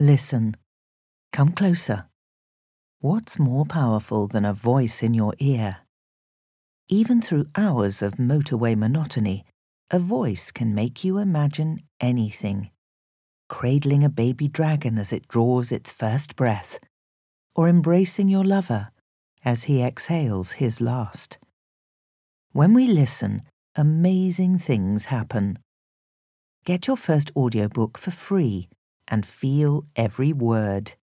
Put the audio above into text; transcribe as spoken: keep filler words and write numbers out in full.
Listen. Come closer. What's more powerful than a voice in your ear? Even through hours of motorway monotony, a voice can make you imagine anything. Cradling a baby dragon as it draws its first breath, or embracing your lover as he exhales his last. When we listen, amazing things happen. Get your first audiobook for free and feel every word.